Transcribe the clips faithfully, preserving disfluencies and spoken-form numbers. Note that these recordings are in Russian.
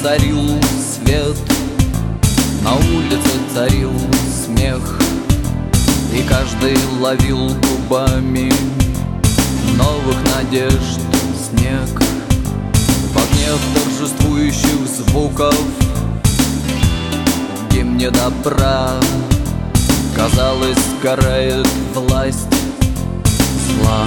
озарил свет, на улице царил смех, и каждый ловил губами новых надежд снег. Под гнев торжествующих звуков в гимне добра, казалось, сгорает власть зла.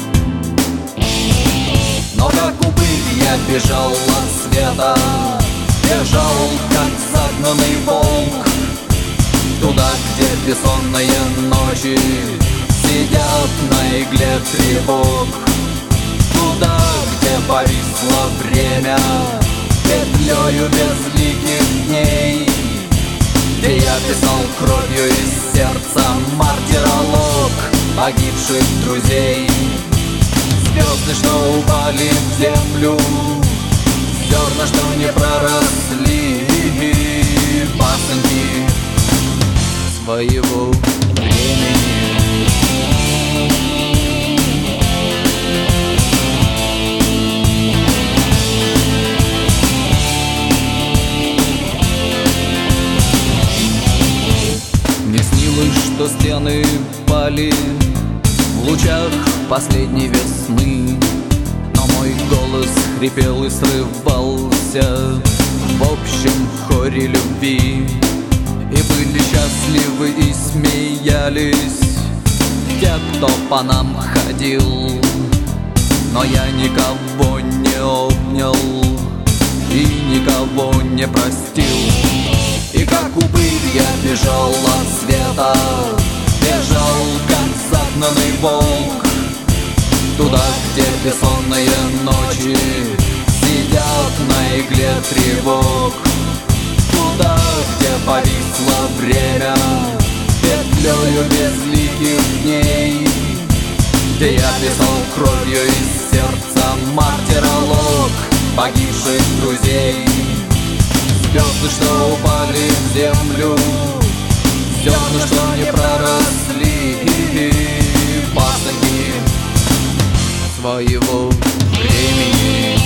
Но как упырь я бежал от света, бежал, как загнанный волк, туда, где бессонные ночи сидят на игле тревог, туда, где повисло время петлею безликих дней, где я писал кровью из сердца мартиролог погибших друзей. Звезды, что упали в землю, зерна, что не проросли, пасынки своего времени. Мне снилось, что стены пали в лучах последней весны, но мой голос хрипел и срывался в общем хоре любви. И были счастливы и смеялись те, кто по нам ходил, но я никого не обнял и никого не простил. И как упырь я бежал от света, бежал, как загнанный волк, туда, где бессонные ночи сидят на игле тревог, туда, где повисло время петлею безликих дней, где я писал кровью из сердца мартиролог погибших друзей. Звезды, что упали в землю, зерна, что не проросли, пасынки своего времени.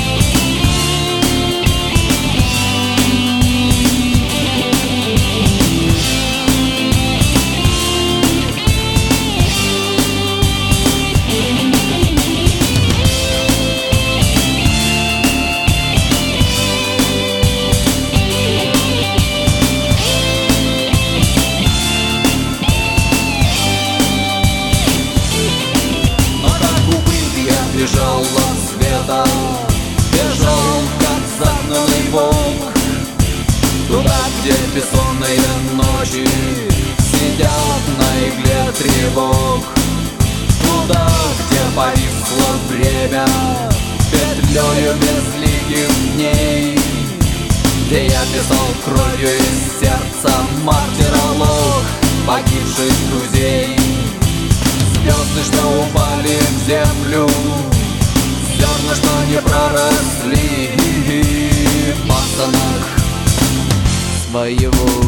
Бежал от света, бежал, как загнанный волк, туда, где бессонные ночи сидят на игле тревог, туда, где повисло время петлею безликих дней, где я писал кровью из сердца мартиролог погибших друзей. Звезды, что упали в землю, зерна, что не проросли, пасынок своего